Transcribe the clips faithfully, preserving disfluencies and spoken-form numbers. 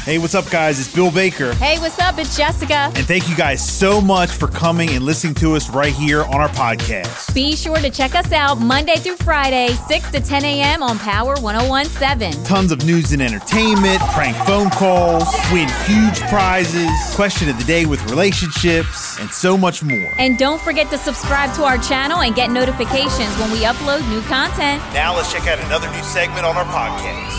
Hey, what's up, guys? It's Bill Baker. Hey, what's up? It's Jessica. And thank you guys so much for coming and listening to us right here on our podcast. Be sure to check us out Monday through Friday, six to ten a.m. on Power one oh one point seven. Tons of news and entertainment, prank phone calls, win huge prizes, question of the day with relationships, and so much more. And don't forget to subscribe to our channel and get notifications when we upload new content. Now let's check out another new segment on our podcast.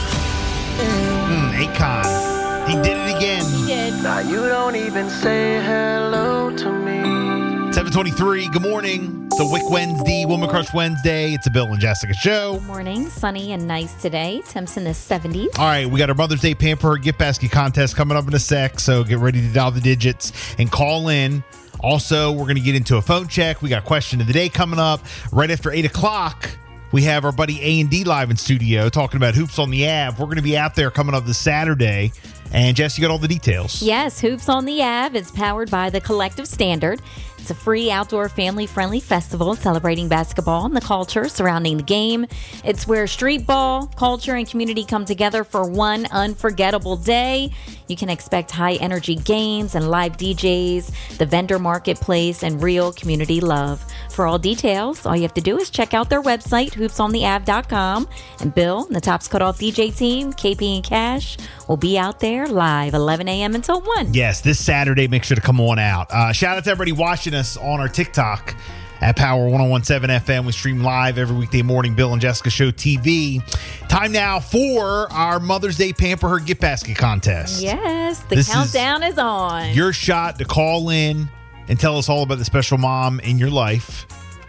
Mm, Akon. He did it again. He did. Now you don't even say hello to me. seven twenty-three, good morning. It's a Wick Wednesday, Woman Crush Wednesday. It's a Bill and Jessica show. Good morning. Sunny and nice today. Temps in the seventies. All right, we got our Mother's Day Pamper Her Gift Basket contest coming up in a sec, so get ready to dial the digits and call in. Also, we're going to get into a phone check. We got question of the day coming up right after eight o'clock. We have our buddy A and D live in studio talking about Hoops on the Ave. We're going to be out there coming up this Saturday. And Jess, you got all the details. Yes, Hoops on the Ave is powered by the Collective Standard. It's a free outdoor family-friendly festival celebrating basketball and the culture surrounding the game. It's where street ball, culture, and community come together for one unforgettable day. You can expect high-energy games and live D Js, the vendor marketplace, and real community love. For all details, all you have to do is check out their website, hoops on the ave dot com. And Bill and the Tops Cutoff D J team, K P and Cash, will be out there live eleven a.m. until one. Yes, this Saturday, make sure to come on out. Uh, shout out to everybody watching us on our TikTok at Power one oh one point seven F M. We stream live every weekday morning, Bill and Jessica Show T V. Time now for our Mother's Day Pamper Her Gift Basket contest. Yes, the This countdown is is on. Your shot to call in and tell us all about the special mom in your life.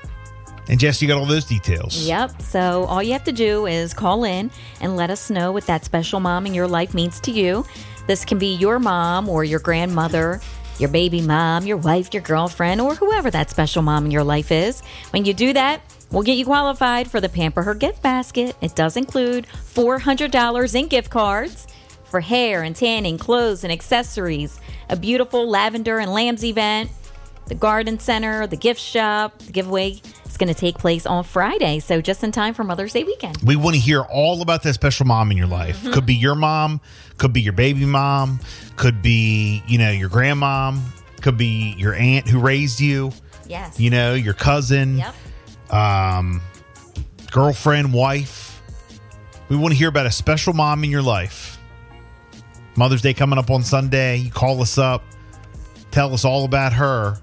And Jess, you got all those details. Yep. So all you have to do is call in and let us know what that special mom in your life means to you. This can be your mom or your grandmother, your baby mom, your wife, your girlfriend, or whoever that special mom in your life is. When you do that, we'll get you qualified for the Pamper Her Gift Basket. It does include four hundred dollars in gift cards for hair and tanning, clothes and accessories, a beautiful lavender and lambs event, the garden center, the gift shop. The giveaway is going to take place on Friday, so just in time for Mother's Day weekend. We want to hear all about that special mom in your life. Mm-hmm. Could be your mom, could be your baby mom, could be, you know, your grandmom, could be your aunt who raised you. Yes. You know, your cousin, Yep. um, girlfriend, wife. We want to hear about a special mom in your life. Mother's Day coming up on Sunday. You call us up, tell us all about her,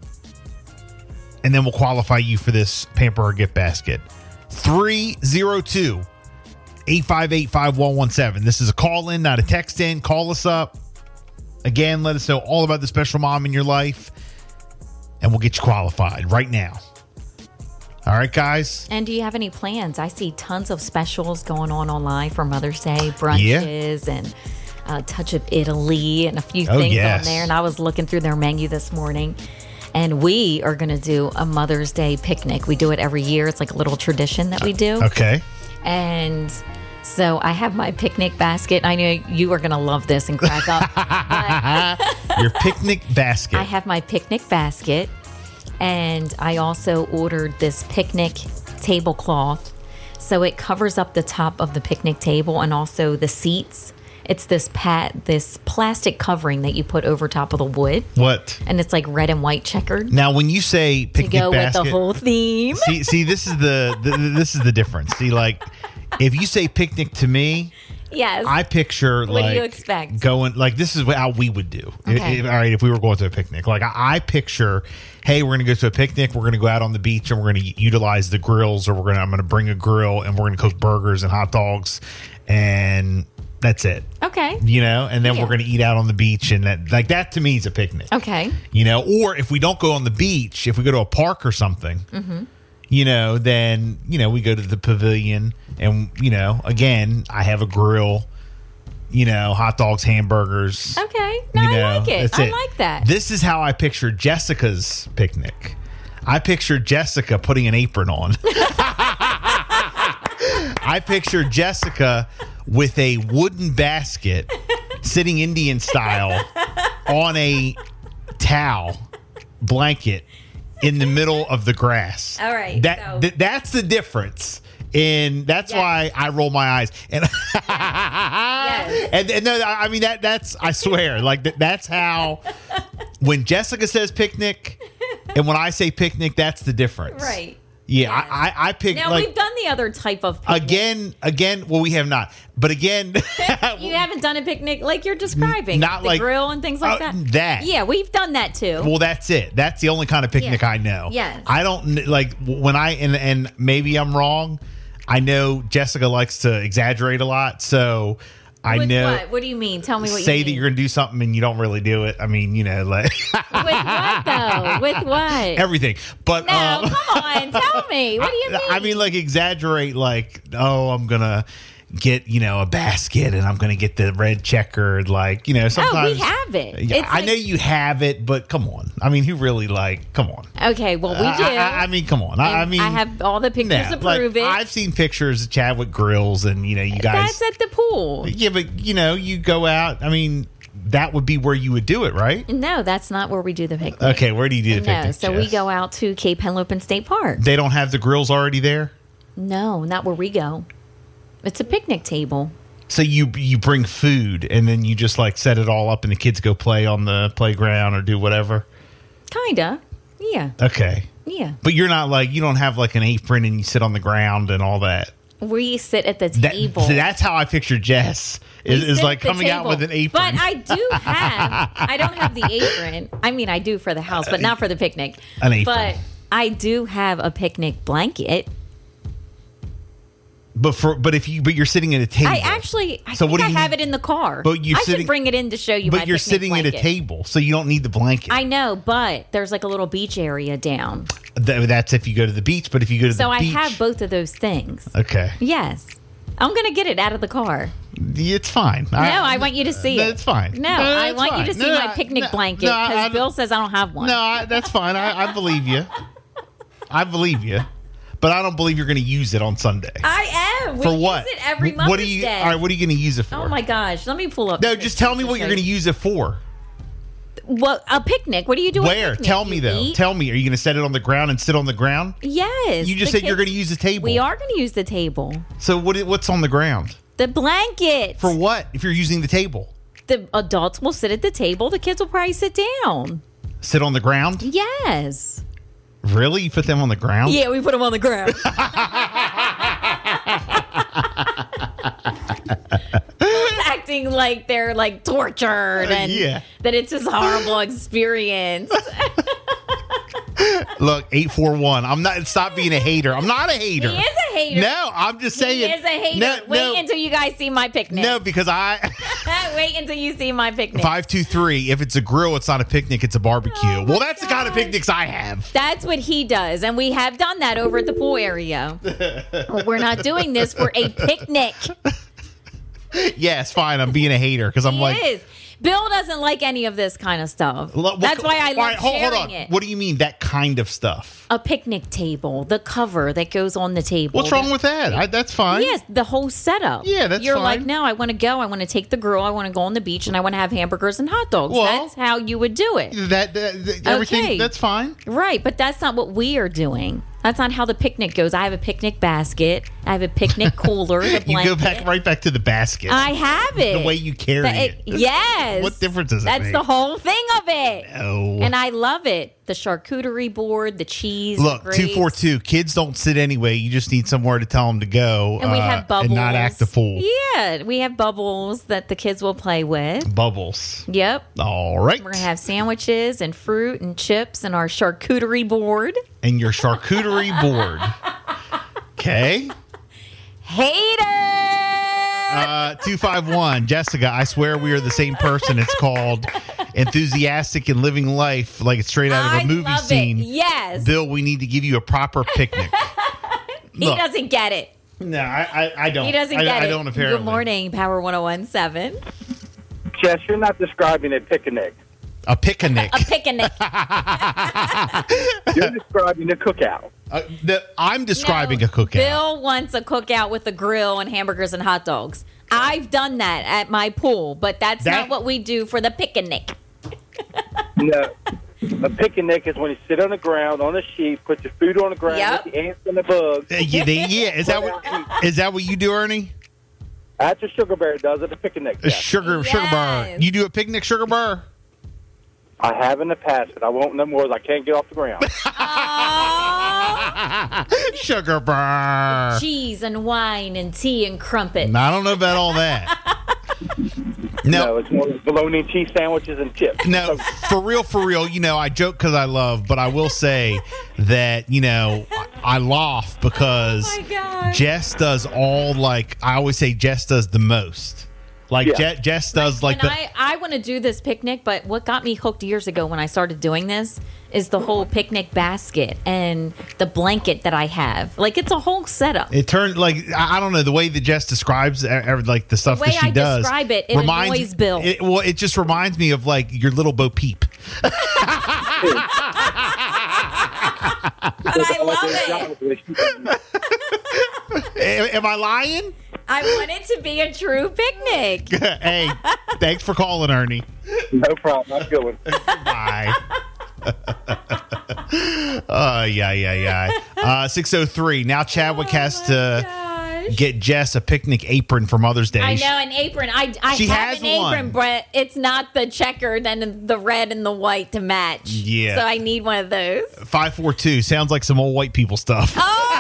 and then we'll qualify you for this Pamper Her Gift Basket. three oh two, eight five eight, five one one seven. This is a call in, not a text in. Call us up. Again, let us know all about the special mom in your life, and we'll get you qualified right now. All right, guys? And do you have any plans? I see tons of specials going on online for Mother's Day, brunches Yeah. and a touch of Italy and a few Oh, things yes. on there. And I was looking through their menu this morning. And we are going to do a Mother's Day picnic. We do it every year. It's like a little tradition that we do. Okay. And so I have my picnic basket. I know you are going to love this and crack up. But Your picnic basket. I have my picnic basket. And I also ordered this picnic tablecloth. So it covers up the top of the picnic table and also the seats. It's this pat, this plastic covering that you put over top of the wood. What? And it's like red and white checkered. Now, when you say To picnic go basket, with the whole theme. see, see, this is the, the this is the difference. See, like, if you say picnic to me, Yes. I picture What like do you expect? going like this is how we would do. Okay. If- all right, if we were going to a picnic, like I, I picture, hey, we're going to go to a picnic. We're going to go out on the beach and we're going to utilize the grills, or we're going to I'm going to bring a grill and we're going to cook burgers and hot dogs, and that's it. Okay. You know, and then Yeah. we're going to eat out on the beach, and that like that to me is a picnic. Okay. You know, or if we don't go on the beach, if we go to a park or something, Mm-hmm. you know, then, you know, we go to the pavilion and, you know, again, I have a grill, you know, hot dogs, hamburgers. Okay. No, you I know, like it. that's I like that. This is how I picture Jessica's picnic. I picture Jessica putting an apron on. I picture Jessica with a wooden basket sitting Indian style on a towel blanket in the middle of the grass. All right, That so- th- that's the difference And that's Yes. why I roll my eyes. And Yes. and, and no, I mean that that's I swear, like that, that's how when Jessica says picnic and when I say picnic, that's the difference. Right. Yeah, Yes. I, I, I pick Now, like we've done the other type of picnic. again, again. Well, we have not, but again, You haven't done a picnic like you're describing. Not the like- grill and things like uh, that. that. Yeah, we've done that too. well, that's it. That's the only kind of picnic Yeah. I know. Yes. I don't kn- like when I and and maybe I'm wrong. I know Jessica likes to exaggerate a lot, so I With know. what? What do you mean? Tell me what Say you that mean. you're going to do something and you don't really do it. I mean, you know, like With what though? With what? everything. But No, um, come on. Tell me. What do you mean? I mean, like exaggerate, like, oh, I'm gonna get, you know, a basket and I'm gonna get the red checkered, like, you know, sometimes. Oh, we have it. Yeah, It's I like- know you have it, but come on. I mean, who really like? Come on. Okay, well, we do. I, I, I mean, come on. I, I And mean, I have all the pictures yeah, to like, prove it. I've seen pictures of Chadwick grills, and you know, you guys. That's at the pool. Yeah, but you know, you go out. I mean, that would be where you would do it, right? No, that's not where we do the picnic. Okay, where do you do the No, picnic? so we Jess? go out to Cape Henlopen State Park. They don't have the grills already there. No, not where we go. It's a picnic table. So you you bring food and then you just like set it all up and the kids go play on the playground or do whatever. Kinda. Yeah. Okay. Yeah. But you're not like you don't have like an apron and you sit on the ground and all that. We sit at the That table. so that's how I picture Jess is, We is sit like at the coming out table. with an apron. But I do have, I don't have the apron. I mean, I do for the house, but not for the picnic. An apron. But I do have a picnic blanket. but for but if you but you're sitting at a table. I actually, I So think what do I you have mean- it in the car. But you're I sitting- should bring it in to show you my but you're picnic sitting blanket. at a table, so you don't need the blanket. I know, but there's like a little beach area down. Th- that's if you go to the beach, but if you go to So the I beach. have both of those things. Okay. Yes. I'm going to get it out of the car. It's fine. No, I want you to see it. That's fine. No, No, I that's want fine. you to see No, my no, picnic no, blanket no, I- because I- Bill says I don't have one. No, I, that's fine. I, I believe you. I believe you. But I don't believe you're going to use it on Sunday. I am. We for what? use it every Mother's what are you, Day. All right, what are you going to use it for? Oh my gosh! Let me pull up. No, the just tell me pictures what you're show going to you. use it for. Well, a picnic. What do you do? at a Where? picnic? Tell me You though. eat? Tell me. Are you going to set it on the ground and sit on the ground? Yes. You just the said you're kids- going to use the table. We are going to use the table. So what? What's on the ground? The blanket. For what? If you're using the table, The adults will sit at the table. The kids will probably sit down. sit on the ground. Yes. Really? You put them on the ground? Yeah, we put them on the ground. Acting like they're like tortured and Yeah. that it's this horrible experience. Look, eight four one. I'm not. Stop being a hater. I'm not a hater. He is a hater. No, I'm just saying. He is a hater. No, Wait no, until you guys see my picnic. no, because I Wait until you see my picnic. five two three. If it's a grill, it's not a picnic. It's a barbecue. Oh, well, my that's the kind of gosh. picnics I have. That's what he does, and we have done that over at the pool area. But we're not doing this for a picnic. Yes, fine. I'm being a hater because I'm He like. is. Bill doesn't like any of this kind of stuff. Lo- what- That's why I all love right, hold, sharing hold on. it. What do you mean that kind of stuff? A picnic table, the cover that goes on the table. What's wrong with that? I, that's fine. Yes, the whole setup. Yeah, that's You're fine. like, no, I want to go. I want to take the grill. I want to go on the beach, and I want to have hamburgers and hot dogs. Well- That's how you would do it. That, that, that- everything. Okay. That's fine. Right, but that's not what we are doing. That's not how the picnic goes. I have a picnic basket. I have a picnic cooler. The You go blanket. back right back to the basket. I have it. The way you carry The- it. Yes. What difference does it That's make? the whole thing of it. Oh. And I love it. The charcuterie board, the cheese. Look, the two grapes. four two. Kids don't sit anyway. You just need somewhere to tell them to go. And we uh, have bubbles. and not act a fool. Yeah, we have bubbles that the kids will play with. Bubbles. Yep. All right. We're going to have sandwiches and fruit and chips and our charcuterie board. And your charcuterie board. Okay. Hater! Uh, two five one. Jessica, I swear we are the same person. It's called Enthusiastic and Living Life like it's straight out of I a movie love scene. it. Yes. Bill, we need to give you a proper picnic. he Look. doesn't get it. No, I, I, I don't. He doesn't I, get I it. don't apparently. Good morning, Power one oh one seven. Jess, you're not describing a picnic. A picnic. A picnic. You're describing a cookout. Uh, the, I'm describing No, a cookout. Bill wants a cookout with a grill and hamburgers and hot dogs. I've done that at my pool, but that's That- not what we do for the picnic. No, A picnic is when you sit on the ground on a sheet, put your food on the ground, Yep. with the ants and the bugs. Uh, yeah, they- yeah, is that what is that what you do, Ernie? That's what Sugar Bear does at a picnic. A Yes. sugar sugar bar. Yes. You do a picnic sugar bar? I have in the past, but I won't no more as I can't get off the ground. Sugar bar. Cheese and wine and tea and crumpet. I don't know about all that. No, No, it's more like bologna and cheese sandwiches and chips. no, So, for real, for real. You know, I joke because I love, but I will say that you know I laugh because Oh my God. Jess does all like I always say. Jess does the most. Like Yeah. Je- Jess does like and the. I, I want to do this picnic, but what got me hooked years ago when I started doing this is the whole picnic basket and the blanket that I have. Like, it's a whole setup. It turned like I I don't know the way that Jess describes e- e- like the stuff The way that she I does. describe it, it annoys Bill. It, well, it just reminds me of like your little Bo Peep. But I love it. A- Am I lying? I want it to be a true picnic. Hey, thanks for calling, Ernie. no problem. I'm good one. Bye. Oh, yeah, yeah, yeah. Uh, six oh three. Now Chadwick has to Gosh. get Jess a picnic apron for Mother's Day. I know, an apron. I, I She have has an apron, one. but it's not the checkered and the red and the white to match. Yeah. So I need one of those. five four two. Sounds like some old white people stuff.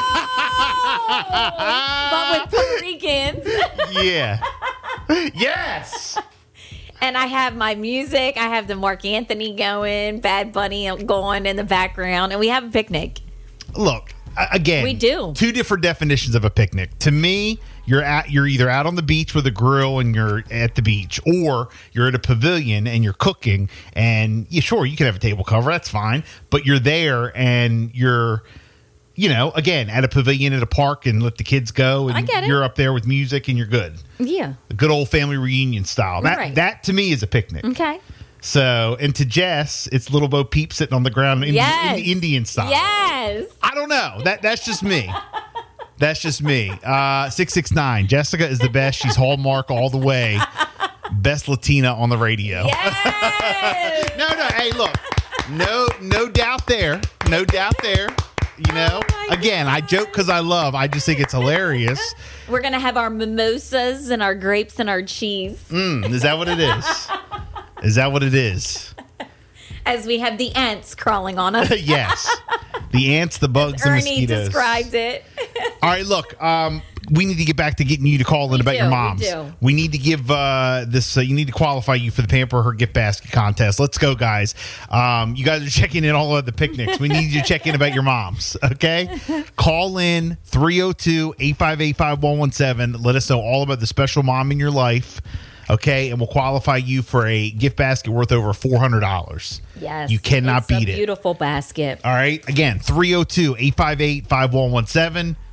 Oh! But with Puerto Ricans. Yeah. Yes. And I have my music. I have the Mark Anthony going, Bad Bunny going in the background, and we have a picnic. Look, a- again, We do. two different definitions of a picnic. To me, you're at you're either out on the beach with a grill and you're at the beach, or you're at a pavilion and you're cooking. And yeah, sure, you can have a table cover, that's fine, but you're there and you're, you know, again, at a pavilion at a park and let the kids go, and I get it. you're up there with music and you're good. Yeah. A good old family reunion style. That Right. that to me is a picnic. Okay. So, and to Jess, it's little Bo Peep sitting on the ground in, Yes. in the Indian style. Yes. I don't know. That that's just me. That's just me. Uh, six six nine. Jessica is the best. She's Hallmark all the way. Best Latina on the radio. Yes. No, no. Hey, look. No, no doubt there. No doubt there. You know. Oh my Again, I joke because I love. I just think it's hilarious. We're going to have our mimosas and our grapes and our cheese Mm, is that what it is? Is that what it is? as we have the ants crawling on us. Yes. The ants, the bugs, the Ernie mosquitoes. described it. All right, look, um, we need to get back to getting you to call in We about do, your we moms. do. We need to give uh, this. Uh, you need to qualify you for the Pamper Her Gift Basket contest. Let's go, guys. Um, you guys are checking in all at the picnics. We need you to check in about your moms. Okay, call in three oh two, eight five eight, five one one seven. Let us know all about the special mom in your life. Okay, and we'll qualify you for a gift basket worth over four hundred dollars. Yes. You cannot it's a beat it. Beautiful basket. All right. Again, three oh two, eight five eight, five one one seven.